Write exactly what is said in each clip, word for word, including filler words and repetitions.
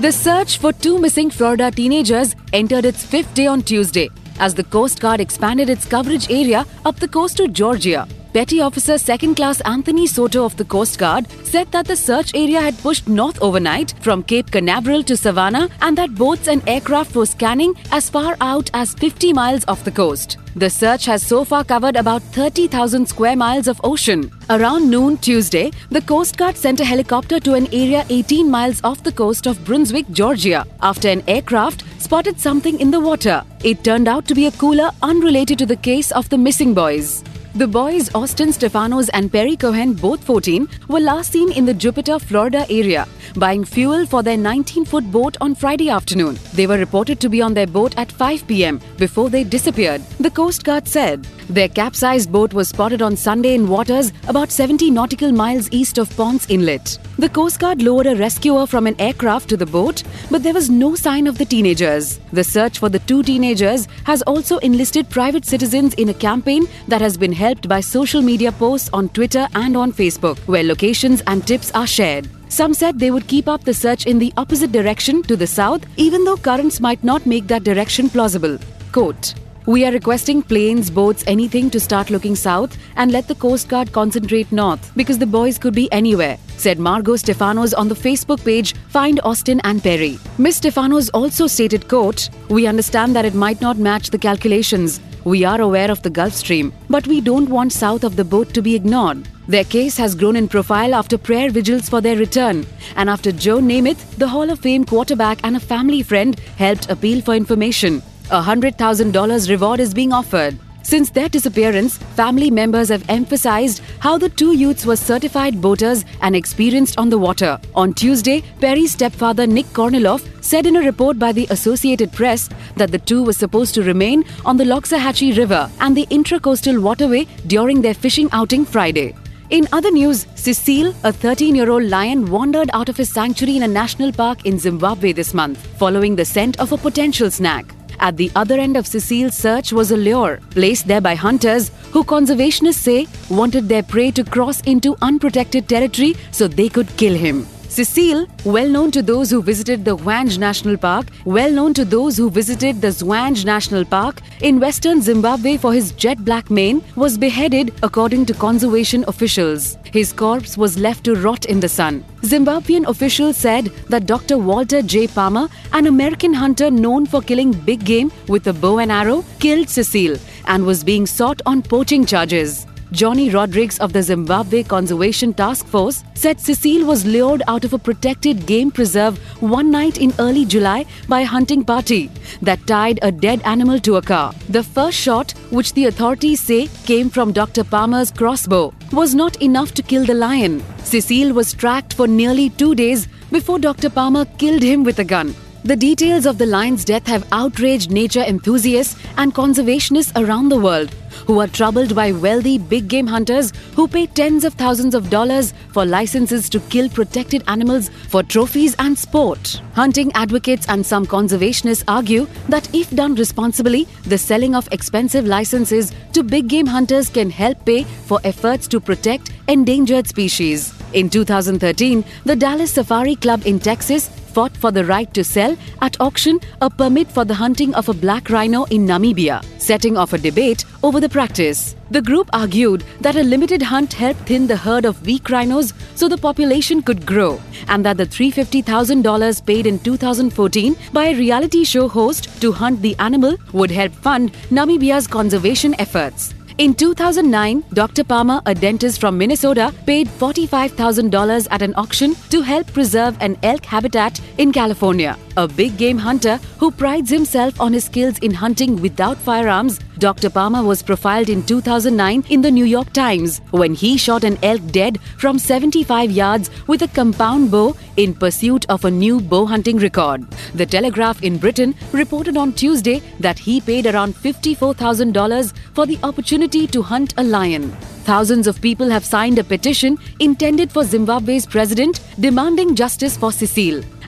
The search for two missing Florida teenagers entered its fifth day on Tuesday as the Coast Guard expanded its coverage area up the coast to Georgia. Petty Officer Second Class Anthony Soto of the Coast Guard said that the search area had pushed north overnight from Cape Canaveral to Savannah and that boats and aircraft were scanning as far out as fifty miles off the coast. The search has so far covered about thirty thousand square miles of ocean. Around noon Tuesday, the Coast Guard sent a helicopter to an area eighteen miles off the coast of Brunswick, Georgia, after an aircraft spotted something in the water. It turned out to be a cooler unrelated to the case of the missing boys. The boys, Austin Stefanos and Perry Cohen, both fourteen, were last seen in the Jupiter, Florida area, buying fuel for their nineteen-foot boat on Friday afternoon. They were reported to be on their boat at five p.m. before they disappeared, the Coast Guard said. Their capsized boat was spotted on Sunday in waters about seventy nautical miles east of Ponce Inlet. The Coast Guard lowered a rescuer from an aircraft to the boat, but there was no sign of the teenagers. The search for the two teenagers has also enlisted private citizens in a campaign that has been helped by social media posts on Twitter and on Facebook, where locations and tips are shared. Some said they would keep up the search in the opposite direction to the south, even though currents might not make that direction plausible. Quote, "We are requesting planes, boats, anything to start looking south and let the Coast Guard concentrate north because the boys could be anywhere," said Margot Stefanos on the Facebook page Find Austin and Perry. Miz Stefanos also stated, quote, "We understand that it might not match the calculations. We are aware of the Gulf Stream, but we don't want south of the boat to be ignored." Their case has grown in profile after prayer vigils for their return, and after Joe Namath, the Hall of Fame quarterback and a family friend, helped appeal for information. A one hundred thousand dollars reward is being offered. Since their disappearance, family members have emphasized how the two youths were certified boaters and experienced on the water. On Tuesday, Perry's stepfather Nick Korniloff said in a report by the Associated Press that the two were supposed to remain on the Loxahatchee River and the Intracoastal Waterway during their fishing outing Friday. In other news, Cecile, a thirteen-year-old lion, wandered out of his sanctuary in a national park in Zimbabwe this month, following the scent of a potential snack. At the other end of Cecile's search was a lure, placed there by hunters who conservationists say wanted their prey to cross into unprotected territory so they could kill him. Cecile, well known to those who visited the Hwange National Park, well known to those who visited the Zwange National Park in western Zimbabwe for his jet black mane, was beheaded according to conservation officials. His corpse was left to rot in the sun. Zimbabwean officials said that Doctor Walter J. Palmer, an American hunter known for killing big game with a bow and arrow, killed Cecile and was being sought on poaching charges. Johnny Rodrigues of the Zimbabwe Conservation Task Force said Cecile was lured out of a protected game preserve one night in early July by a hunting party that tied a dead animal to a car. The first shot, which the authorities say came from Doctor Palmer's crossbow, was not enough to kill the lion. Cecile was tracked for nearly two days before Doctor Palmer killed him with a gun. The details of the lion's death have outraged nature enthusiasts and conservationists around the world, who are troubled by wealthy big game hunters who pay tens of thousands of dollars for licenses to kill protected animals for trophies and sport. Hunting advocates and some conservationists argue that if done responsibly, the selling of expensive licenses to big game hunters can help pay for efforts to protect endangered species. In two thousand thirteen, the Dallas Safari Club in Texas fought for the right to sell at auction a permit for the hunting of a black rhino in Namibia, setting off a debate over the practice. The group argued that a limited hunt helped thin the herd of weak rhinos so the population could grow, and that the three hundred fifty thousand dollars paid in two thousand fourteen by a reality show host to hunt the animal would help fund Namibia's conservation efforts. In two thousand nine, Doctor Palmer, a dentist from Minnesota, paid forty-five thousand dollars at an auction to help preserve an elk habitat in California. A big game hunter who prides himself on his skills in hunting without firearms, Doctor Palmer was profiled in two thousand nine in the New York Times when he shot an elk dead from seventy-five yards with a compound bow in pursuit of a new bow hunting record. The Telegraph in Britain reported on Tuesday that he paid around fifty-four thousand dollars for the opportunity to hunt a lion. Thousands of people have signed a petition intended for Zimbabwe's president demanding justice for Cecile.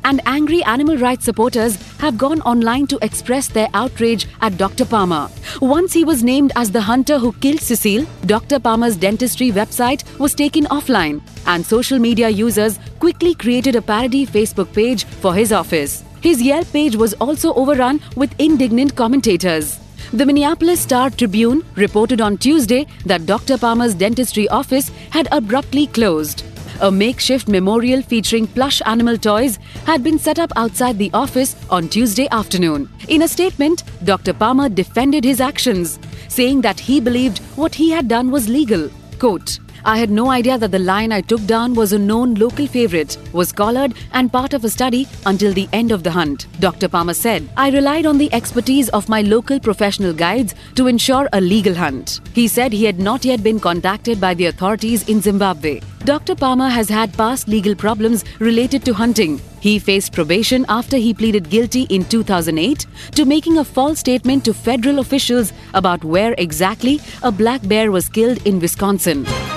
and angry animal rights supporters have gone online to express their outrage at Doctor Palmer. Once he was named as the hunter who killed Cecile, Doctor Palmer's dentistry website was taken offline, and social media users quickly created a parody Facebook page for his office. His Yelp page was also overrun with indignant commentators. The Minneapolis Star-Tribune reported on Tuesday that Doctor Palmer's dentistry office had abruptly closed. A makeshift memorial featuring plush animal toys had been set up outside the office on Tuesday afternoon. In a statement, Doctor Palmer defended his actions, saying that he believed what he had done was legal. Quote, "I had no idea that the line I took down was a known local favorite, was collared and part of a study until the end of the hunt," Doctor Palmer said. "I relied on the expertise of my local professional guides to ensure a legal hunt." He said he had not yet been contacted by the authorities in Zimbabwe. Doctor Palmer has had past legal problems related to hunting. He faced probation after he pleaded guilty in two thousand eight to making a false statement to federal officials about where exactly a black bear was killed in Wisconsin.